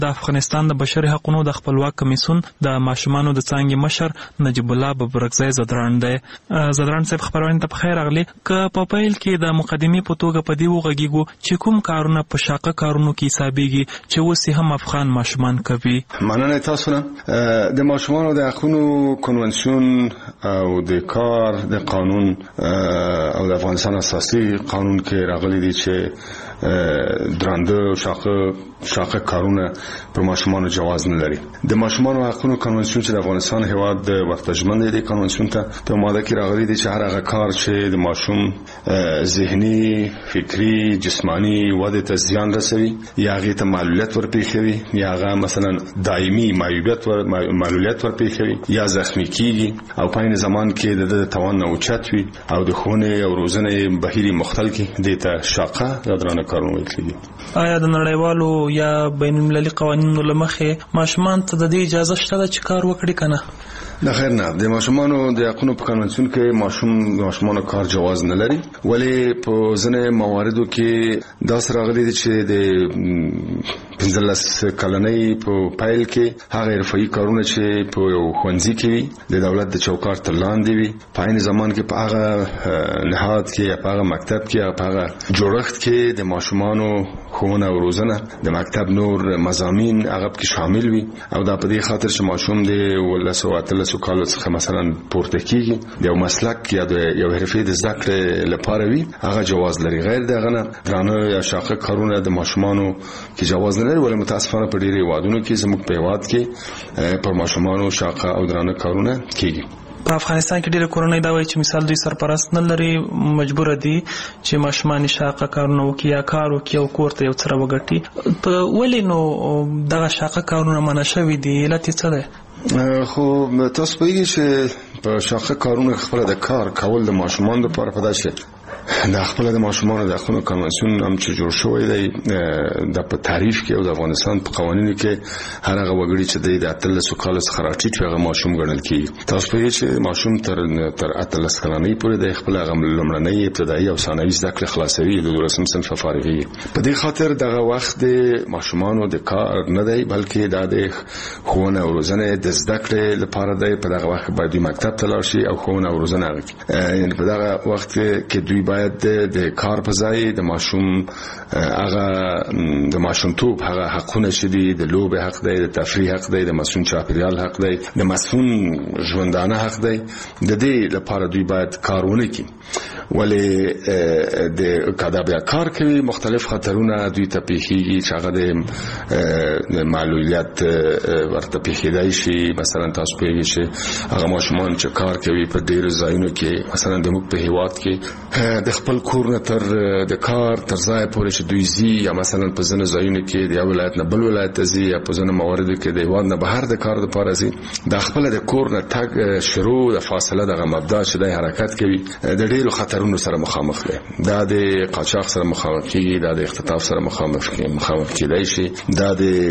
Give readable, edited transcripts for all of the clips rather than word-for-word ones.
د افغانستان د بشري حقوقو د خپلواک کمیسیون د ماشومانو د څانګې مشر نجیب الله ببرکزی زدران دی. زدران صاحب خبرونه ته بخیر راغلی. که په پیل کې د مقدمې په توګه په دې وغږیږو چې کوم کارونه په شاقه کارونو کې حسابېږي چې اوس هم افغان ماشومان کوي. مننه تاسو نه. د ماشومانو د حقوقو کنونسیون او د کار د قانون او د افغانستان اساسي قانون کې راغلي دي چې درانده شاقه کارونه پر ماشومانو جواز نه لري. د ماشومانو حقوقو کنونسیون چې د افغانستان هیواد د ورتجمن دی کنونسیون ته په ماده کې راغلي دي چې هر هغه کار چې د ماشوم ذهني، فکری، جسمانی وده ته زیان رسوي یا هغه ته معلولیت ورپېښوي یا هغه مثلا دایمي معلولیت ورپېښوي یا زخمی کیږي او په عین زمان کې د توان نه اوچت وي او د ښوونې او روزنې بهیر مختل کې د ته شاقه یا درانه کارونه ویل کېږي. آیا د نړیوالو یا بین المللي قوانینو له مخې ماشومان ته د دې اجازه شته ده چې کار وکړي که نه؟ د خیر نه. د ماشومانو د حقوقو په قانون کې ماشومانو کار جواز نه لري، ولی په ځینې مواردو کې دا سره راغلي دي چې د 15 کلنۍ په پیل کې هغه حرفي کارونه چې په یو ښوونځي کې وي د دولت د چوکاټ تر لاندې وي په عین زمان کې په هغه نهاد کې یا په هغه مکتب کې یا په هغه جوړښت کې د ماشومانو ښوونه او روزنه د مکتب نور مضامین هغه کې شامل وي او دا په دې خاطر چې ماشوم د 13 کالو څخه مثلا پورته کیږي د یو مسلک یا د یو حرفې د زده کړې لپاره وي هغه جواز لري. غیر دغه نه درانه یا شاقه کارونه د ماشومانو کې جواز نه لري، ولې متاسفانه په ډېری هیوادونو کې زموږ په هیواد کې پر ماشومانو شاقه او درانه کارونه کیږي. په افغانستان کې ډېر کورنۍ دا وایي چې مثال دوی سرپرست نه لري، مجبور دي چې ماشومان شاقه کارونه وکړي یا کار وکړي او کور ته یو څه راوګټي. په ولې نو دغه شاقه کارونه منع شوي دي؟ علت یې څه دی؟ خو تاسو پوهیږئ چې په شاقه کارونه خپل د کار کول د ماشومان لپاره په داسې د خپل د ماشومان د حقوقو کنونسیون هم چې جوړ شوی دی د په تعریف کې او د افغانستان په قوانینو کې هر هغه وګړي چې د 13 کالو څخه راټیټ هغه ماشوم ګڼل کیږي. تاسو پوهیږئ چې ماشوم تر 18 کلنۍ پورې د خپل هغه لومړنۍ ابتدایي او ثانوي زده کړې خلاصوي د 12 صنف فارغي. په دې خاطر دغه وخت د ماشومانو د کار نه دی بلکې د ښوونه او روزنه د زده کړې لپاره دی. په دغه وخت باید دوی مکتب ته لاړ شي او ښوونه او روزنه یعنی په دغه وخت کې دوی باید د کار په ځای د ماشوم هغه د ماشومتوب هغه حقونه چې دي د لوبې حق دی، د تفریح حق دی، د مسئول چاپیریال حق دی، د مسئول ژوندانه حق دی. د دې لپاره دوی باید کار ونه کړي، ولی د کدا بیا کار کوي مختلف خطرونه دوی ته پیښیږي چې هغه د معلولیت ورته پیښیدای شي. مثلا تاسو پوهیږئ چې هغه ماشومان چې کار کوي په ډېرو ځایونو کې مثلا د موږ په هیواد کې د خپل کور نه تر د کار تر ځای پورې چې دوی ځي یا مثلا په ځینو ځایونو کې د یو ولایت نه بل ولایت ته ځي یا په ځینو مواردو کې د هیواد نه بهر د کار لپاره ځي، د خپل د کور نه تګ شروع د فاصله دغه مبدا چې د حرکت کوي د ډېرو خطرونو سره مخامخ دی. دا د قاچاق سره مخامخ کیږي، دا د اختطاف سره مخامخ کیدای شي، دا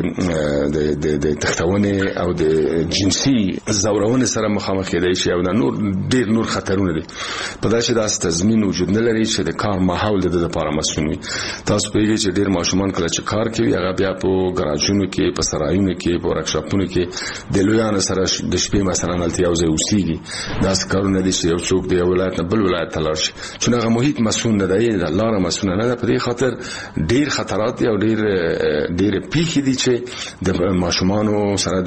د تختونې او د جنسي زورونې سره مخامخ کیدای شي او نور ډېر نور خطرونه دي. په داسې داس تضمین وجود نه لري چې د کار ماحول د لپاره مسئول وي. تاسو پوهیږئ چې ډېر ماشومان کله چې کار کوي هغه بیا په ګراجونو کې، په سرایونو کې، په ورکشاپونو کې د لویانو سره د شپې مثلا هلته یو ځای اوسېږي. داسې کارونه دي چې یو څوک د یو ولایت نه بل ولایت ته لاړ شي، چون هغه محیط مسئول نه دی، د لاره مسئول نه ده. په دې خاطر ډېر خطرات دي او ډېر پیښې دي چې د ماشومانو سره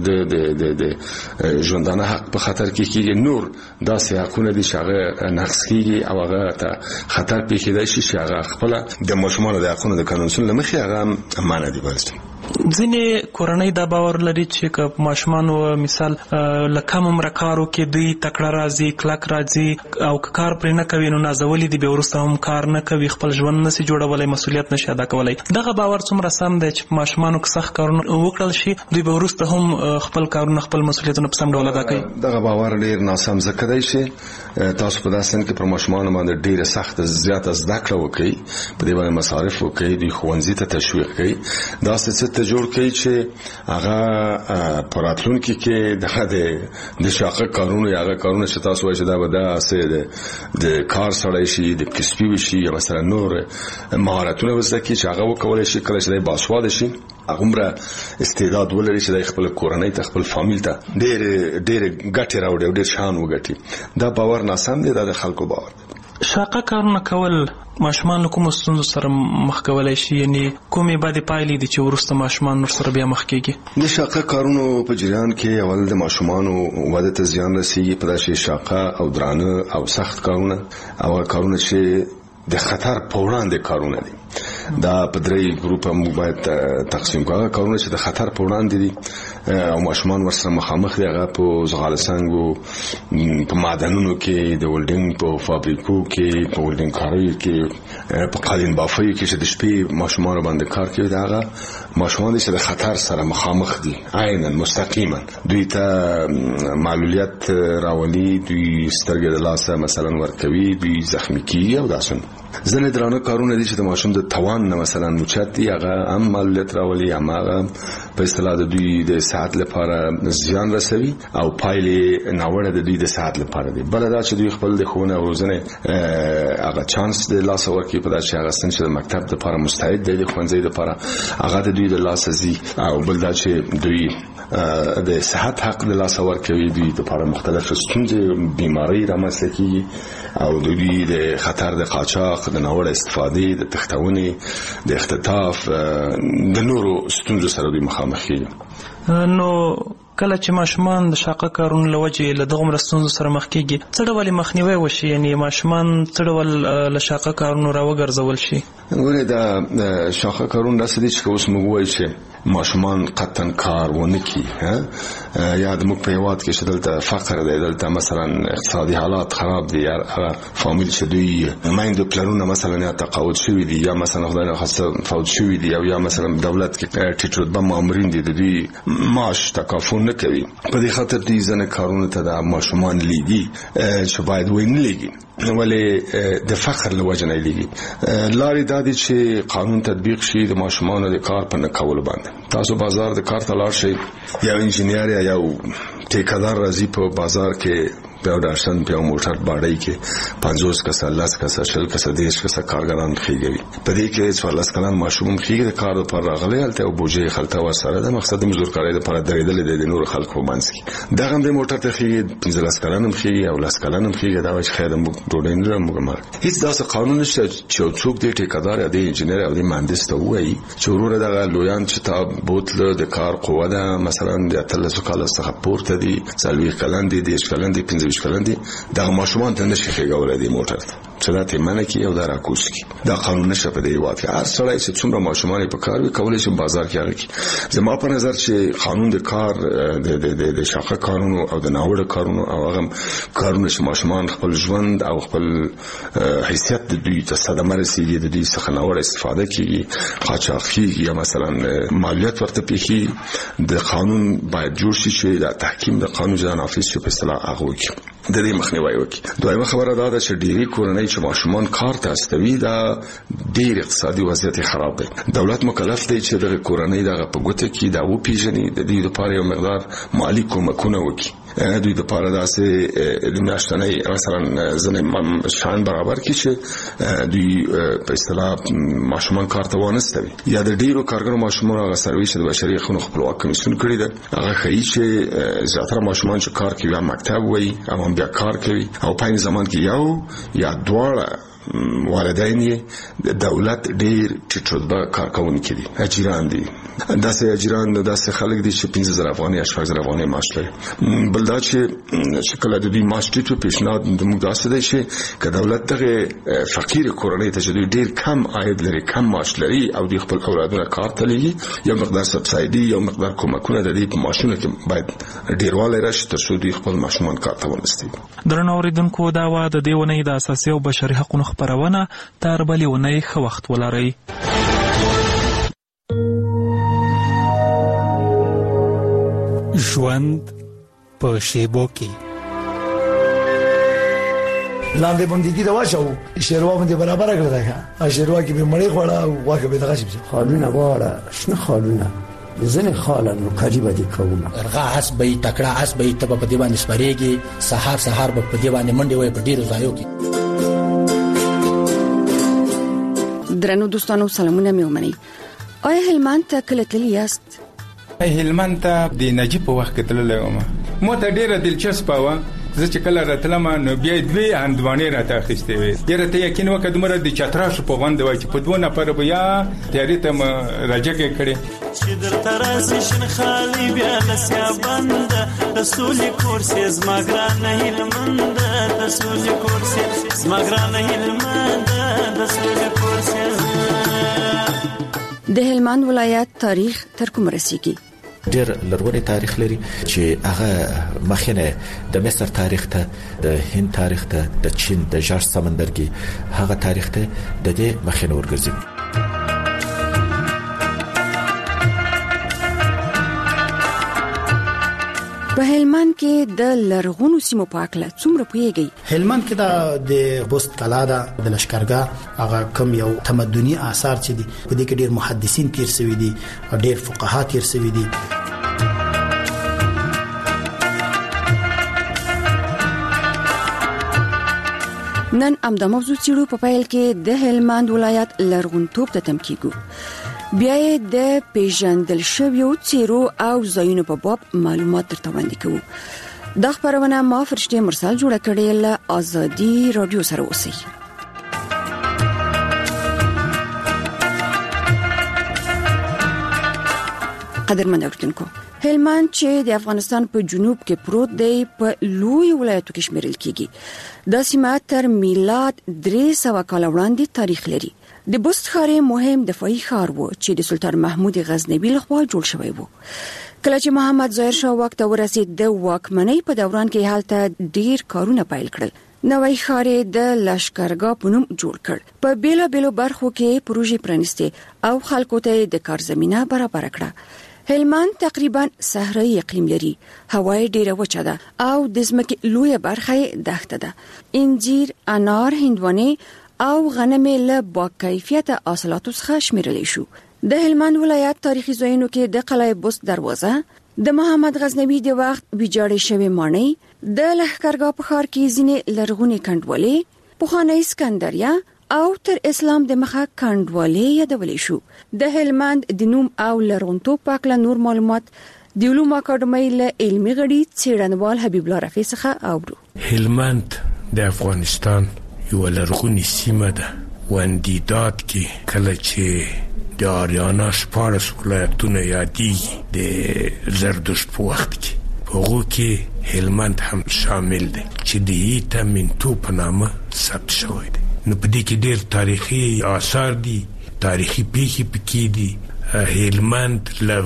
د ژوندانه حق په خطر کې کېږي. نور داسې حقونه دي چې هغه نقض کېږي او هغه ته خطر پیښیدای شي چې هغه خپل د ماشومانو د حقوقو د کنونسیون له مخې هغه منع دي. ځینې کورنۍ دا باور لري چې که ماشومانو مثال له کم عمره کار وکړي دوی تکړه راځي، کلک راځي او که کار پرې نه کوي نو نازولي دي، بیا وروسته هم کار نه کوي، خپل ژوند نشي جوړولی، مسؤلیت نشي ادا کولی. دغه باور څومره سم دی چې ماشومانو که سخت کارونه وکړل شي دوی به وروسته هم خپل کارونه خپل مسؤلیتونه په سم ډول ادا کوي؟ دغه باور ډېر ناسم ځکه دی چې تاسو په داسې کې پر ماشومانو باندې ډېره سخته زیاته زده کړه وکړئ، په دې باندې مصارف وکړئ، دوی ښوونځي ته تشویق کړئ. داسې څه ته جوړ کړي چې هغه پراتلونکو کې د شاقه کارونه هغه کارونه چې تاسو وایي چې دا به د کار سړی شي د کسبي شي یا مثلا نور مهارتونه وزدکي چې هغه وکولای شي کله چې د باسواده شي هغه استعداد ولري چې د خپل کورنۍ ته خپل فامیل ته ډېر ګټه راوړي او ډېر شان وګټي. دا باور ناسم دی، دا د خلکو باور. شاقه کارونه کول ماشومان له کوم ستونزو سره مخ کولای شي، یعنی کومې بعدې پایلې دي چې ورسته ماشومان نور سره بیا مخ کېږي؟ د شاقه کارونو په جریان کې اول د ماشومانو وده ته زیان رسیږي په داسې شاقه او درانه او سخت کارونه او کارونه چې د خطر په وړاندې کارونه دي. دا په درې ګروپه موږ باید تقسیم کړو. کارونه چې د خطر په وړاندې دي او ماشومان ورسره مخامخ دي، هغه په زغال سنگو، په معدنونو کې، د ولډینګ په فابریکو کې، په ولډینګ کاریو کې، په قالین بافیو کې چې د شپې ماشومان باندې کار کوي. دا هغه ماشومان چې د خطر سره مخامخ دي عیناً مستقیما، دوی ته معلولیت راولي، دوی سترګې د لاسه مثلا ورکوي، دوی زخمی کیږي او داسې. ځنې درانه کارونه دي چې د ماشوم د توان نه مثلا موچت دي، هغه هم معلولیت راولي، هغه په اصطلاح د دوی د صحت لپاره زیان رسوي او پایلې ناوړه د دوی د صحت لپاره دي. بل دا چې دوی خپل د ښوونې او روزنې هغه چانس د لاسه ورکوي، په دا چې هغه سن چې د مکتب لپاره مستعد دی، د ښوونځي لپاره هغه د دوی د لاسه ځي. او بل دا چې دوی د صحت حق د لاسه ورکوي، دوی لپاره مختلف ستونزې بیماری رامنځته کیږي او دوی د خطر د قاچاق، د ناوړه استفادې، د تښتونې، د اختطاف، د نورو ستونزو سره دوی مخامخ کیږي. نو کله چې ماشومان د شاقه کارونو له وجې له دغومره ستونزو سره مخ کېږي، څه ډول مخنیوی وشي؟ یعنی ماشومان څه ډول له شاقه کارونو راوګرځول شي؟ ګوره دا شاقه کارونه داسې دي چې اوس موږ وایو چې ماشومان قطعا کار ونه کړي، یا د موږ په هېواد کې چې دلته فقر دی، دلته مثلا اقتصادي حالات خراب دي، هغه فامیل چې دوی میندو پلرونه مثلا یا تقاعد شوي دي یا مثلا خدای نخواسته فوت شوي دي او یا مثلا دولت کې ټیټ رتبه مامورین دي، د دوی معاش تکافل نه کوي. په دې خاطر دوی ځنې کارونه ته د ماشومان لیږي چې باید ونه لیږي، ولې د فقر له وجې نه لیږي. لارې دا دي چې قانون تطبیق شي د ماشومانو د کار په نه کولو باندې. تاسو بازار د کار ته لاړ شئ، یا انجینیر یا یو ټیکدار راځي په بازار کې په داشتن په موټر باندې کې 50 کسه 10 کسه 40 کسه 10 کسه کارګران خېږي. په دې کې 14 کلن ماشوم خېږي د کار لپاره راغلی، هلته او بوجي خلته ورسره د مقصد مزدورکارۍ لپاره درېدل د نور خلکو منځ کې. دغه د موټر ته خېږي 15 کلن هم خېږي او 10 کلن هم خېږي. دا چې خیر موږ ډوډۍ نه موږ هیڅ داسې قانون نشته چې څوک د ټیکدار یا د انجینیر او د مهندس ته وایي چې ورور دغه لویان چې تا بوتل د کار قوه ده مثلا د 13 کال څخه پورته دي، 40 کلن دي، 10 کلن دي، 15 کلن دي، دغه ماشومان ته نشي خېګولای دی موټر چې دا ته منه کی او دا راکوس کی. دا قانون نشه په دې وخت کې هر سړی چې څومره ماشومان په کار وي کولای شي بازار کې هغه کی. زما په نظر چې قانون د کار د شاقه کارونو او د ناوړه کارونو او هغه کارونه چې ماشومان خپل ژوند او خپل حیثیت د دوی ته صدمه رسیږي، د دوی څخه ناوړه استفاده کیږي، قاچاق کیږي یا مثلا مالیات ورته پیخي، د قانون باید جوړ شي چې د تحکیم د قانون ځان نافذ شي په اصطلاح هغه وکړي، د دې مخنیوي وکړي. دویمه خبره دا ده چې ډېری کورنۍ چې ماشومان کار ته استوي دا ډېر اقتصادي وضعیت خراب دی. دولت مکلف دی چې د کورنۍ دغه په ګوته کې دا وپیژني، د دې لپاره یو مقدار مالی کومکونه وکړي. دوی د پاره داسې د میاشتنۍ مثلا ځنې شان برابر کړي چې دوی په اصطلاح ماشومان کار ته وانستوي. یا د ډیرو کارګرو ماشومان هغه سرویس د بشري حقوقو خپلواک کمیسیون کړی دی، هغه ښیي چې زیاتره ماشومان چې کار کوي یا مکتب وایي او هم بیا کار کوي او په زمان کې یو یا دواړه والدین یې دولت ډیر ټیټ رتبه کارکوونکي دي، اجیران دي. داسې اجیران داسې خلک دي چې 15000 افغانۍ یا 16000 افغانۍ معاش لري. بل دا چې کله د دې معاش ټیټ پیشنهاد موږ داسې دی چې که دولت دغه فقیر کورنۍ ته چې دوی ډیر کم عاید لري، کم معاش لري او دوی خپل اولادونه کار ته لېږي، یو مقدار سبسایډي، یو مقدار کومکونه د دې په معاشونو کې باید ډیروالی راشي تر څو دوی خپل ماشومان کار ته ونستي. درنو اوریدونکو، دا وه د دې اونۍ د اساسي او بشري حقوقو خپرونه. تر بلې اونۍ ښه وخت ولرئ. ژوند په شیبو کې لاندې باندې کې دا واچو شیروا باندې برابر کړل دا شیروا کې به مړې خوړه او واکه به دغه شي خالونه واړه شنه خالونه زنه خاله نو کاری به دي کوم رغه اس به تکړه اس به ته په دی باندې سپریږي سحر به په دی باندې منډي وي په ډیرو ځایو کې. درنو دوستانو سلامونه مې ومنئ. آیا هلمند ته کله تللی یاست؟ هلمند ته د نجیب په وخت کې تللی وم. مو ته ډیره دلچسپه وه. زه چې کله راتلم نو بیا دوی هندوانې راته اخیستې وې. ډېره ته یقین وکړه دومره د چتراشو په غونډه وای چې په 2 نفره به یا تیارې ته راجګې کړې چې درته راځي شین خالي بیا لسیا بند د سولې کورسې زما ګرانه هلمند د سولې کورسې زما ګرانه هلمند د سولې کورسې. د هلمند ولایت تاریخ تر کوم رسیږي؟ ډېر لرغونی تاریخ لري چې هغه مخینه د مصر تاریخ ته، د هند تاریخ ته، د چین د جارج سمندرګي هغه تاریخ ته د دې مخینه ورګرځي. په هلمند کې د لرغونو سیمو په اړه څومره پوهیږئ؟ هلمند کې د بست کلا د لشکرګاه هغه کم یو تمدني آثار چې دي په دې کې ډېر محدثین تیر شوي دي او ډېر فقها تیر شوي دي. نن امدا موضوع چیرو په پیل کې د هلمند ولایت لرغونتوب ته تم کیږو. بیا د پیژندل شویو چیرو او ځایونو په باب معلومات درته وړاندې کوو. دا خبرونه ما فرشته مرسل جوړه کړې له ازادي رادیو سره اوسئ. قدرمن اوریدونکو، هلمند چې د افغانستان په جنوب کې پروت دی په لوی ولایتو کې شمیرل کیږي. دا سیمه تر میلاد 300 کال وړاندې تاریخ لري. د بست ښار مهم دفاعي ښار و چې د سلطان محمود غزنوي لخوا جوړ شوی و. کله چې محمد ظاهر شاه واک ته ورسید د واکمنۍ په دوران کې هلته ډیر کارونه پیل کړل. نوی ښار د لشکرګاه په نوم جوړ کړ. په بیلابیلو برخو کې پروژې پرانیستې او خلکو ته د کار زمينه برابر کړه. هلمند تقریبا صحرایي اقلیم لري. هوا ډیره وچه ده او د ځمکې لویه برخه دښته ده. انجیر، انار، هندوانې او غنم له با کیفیت حاصلاتو څخه شمیرل شو. د هلمند ولایت تاریخي ځایونو کې د قلعه بست دروازه، د محمد غزنوي د وخت ویجاړې شوی ماڼۍ، د لښکرګاه په ښار کې ځینې لرغونې کنډوالې، پخوانی اسکندریه او تر اسلام د مخه کنډوالې یادولې شو. د هلمند د نوم او لرغونتوب په اړه نور معلومات د علومو اکاډمۍ له علمي غړي څېړنوال حبیب الله رفیع څخه اورو. هلمند د افغانستان یو لرغونی سیمه ده. وندیداد کې کله چې د آریانا شپاړس ولایتونه یادېږي د زردشت په وخت کې، په هغو کې هلمند هم شامل دی چې د هیته منتو په نامه ثبت شوی دی. نو په دې کې ډېر تاریخي آثار دي، تاریخي پیښې پکې دي. هلمند